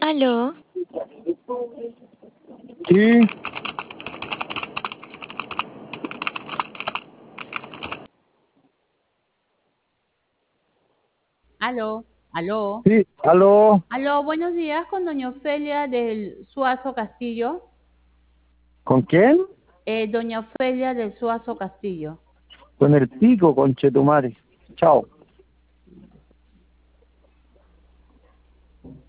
Aló, Sí, Aló, aló, sí, aló, aló, buenos días con doña Ofelia del Suazo Castillo. ¿con quién? Doña Ofelia del Suazo Castillo. Con el pico, conchetumare. Chao.